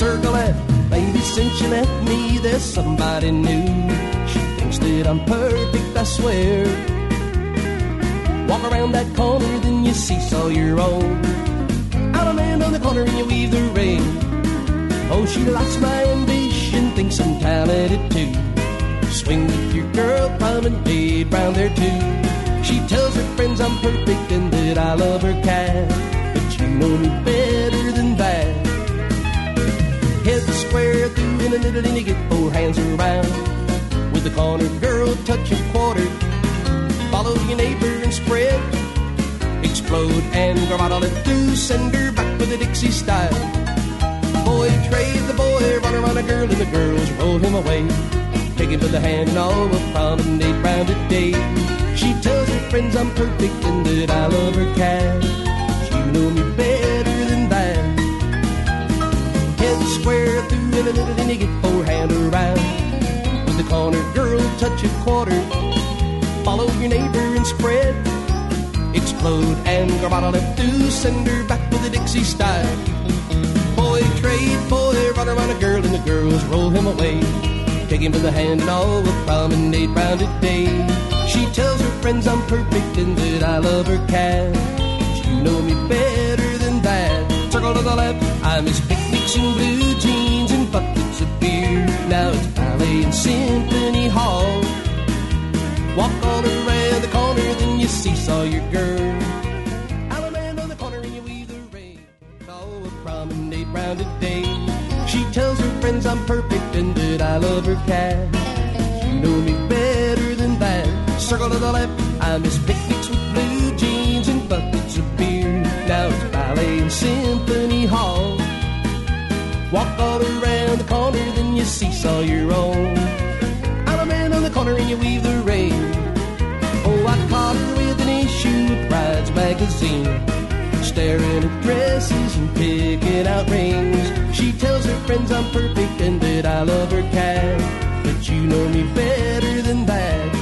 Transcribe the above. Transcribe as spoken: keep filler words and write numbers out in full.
circle it. Maybe since you left me, there's somebody new. She thinks that I'm perfect, I swear. Walk around that corner, then you seesaw your own. Out a man on the corner and you weave the ring. Oh, she likes my ambition, thinks I'm talented too. Swing with your girl, promenade round there too. She tells her friends I'm perfect and that I love her cat. But you know me better than that. Head square through in the middle and you get four hands around. With the corner girl, touch a quarter. Follow your neighbor and spread. Explode and go right on it through. Send her back with a Dixie style. Boy trade the boy, run around a girl and the girls roll him away. Take him by the hand and all will promenade round today. She tells her friends I'm perfect and that I love her cat. You know me better than that. Head square through in the middle and you get four hand around. With the corner girl, touch a quarter. Follow your neighbor and spread. Explode and go right on it through. Send her back with a Dixie style. Boy trade boy, run around a girl and the girls roll him away. Take him by the hand and all will promenade round today. She tells her friends I'm perfect and that I love her cat. You know me better than that. Circle to the left, I miss picnics and blue jeans and buckets of beer. Now it's ballet and symphony hall. Walk all around the corner, then you seesaw your girl. I'll land on the corner and you weave the ring. Oh, we'll promenade round today. She tells her friends I'm perfect and that I love her cat. You know me better than that. Circle to the left, I miss picnics with blue jeans and buckets of beer. Now it's ballet and symphony hall. Walk all around the corner, then you seesaw your own. I'm a man on the corner and you weave the ring. Oh, I caught her with an issue of Bride's magazine, staring at dresses and picking out rings. She tells her friends I'm perfect and that I love her cat. But you know me better than that.